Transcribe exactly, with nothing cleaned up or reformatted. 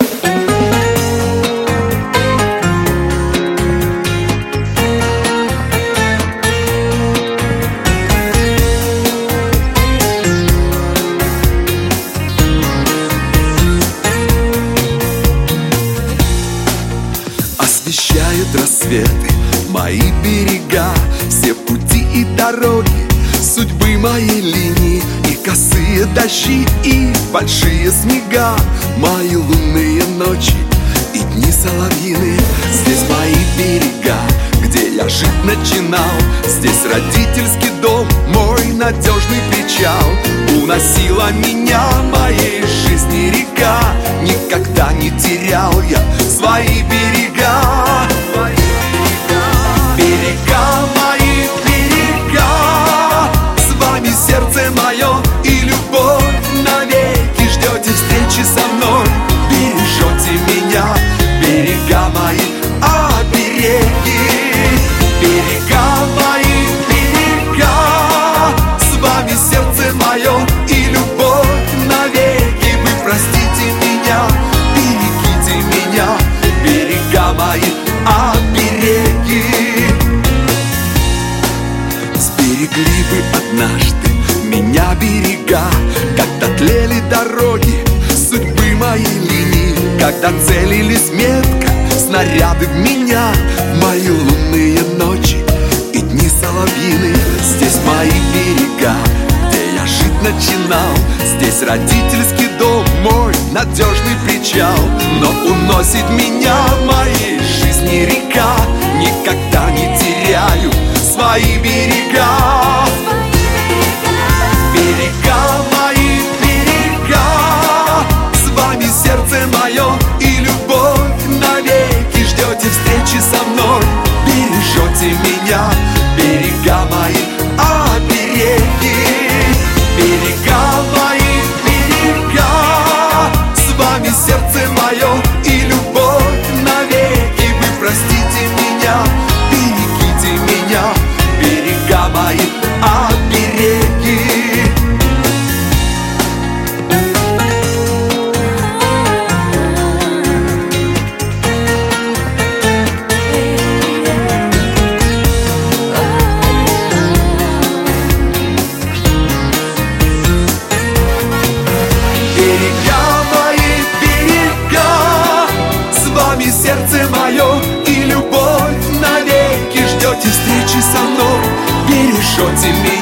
Освещают рассветы мои берега, все пути и дороги судьбы моей линии, и косые дожди, и большие снега, мои лунные ночи и дни соловьиные. Здесь мои берега, где я жить начинал, здесь родительский дом, мой надежный причал. Уносила меня моей жизни река, никогда не терял я свои берега. Берега мои, берега, с вами сердце мое и любовь навеки. Ждете встречи со мной, бережете меня, берега мои, обереги. Берега мои, берега, с вами сердце мое и любовь навеки. Вы простите меня, берегите меня, берега мои, обереги. Сберегли бы однажды меня берега, когда тлели дороги судьбы моей линии, когда целились метко снаряды в меня, в мои лунные ночи и дни соловьиные. Здесь мои берега, где я жить начинал, здесь родительский дом, мой надежный причал. Но уносит меня в моей жизни река, никогда не теряю свои берега. Берега мои, берега, с вами сердце мое и любовь навеки. Ждете встречи со мной, бережете меня, берега мои, обереги. Берега мои, берега, с вами сердце мое и любовь навеки. Вы простите меня, берегите меня, берега мои, обереги. Берега мои, берега, с вами сердце мое и любовь навеки. Ждете встречи со мной, бережете меня.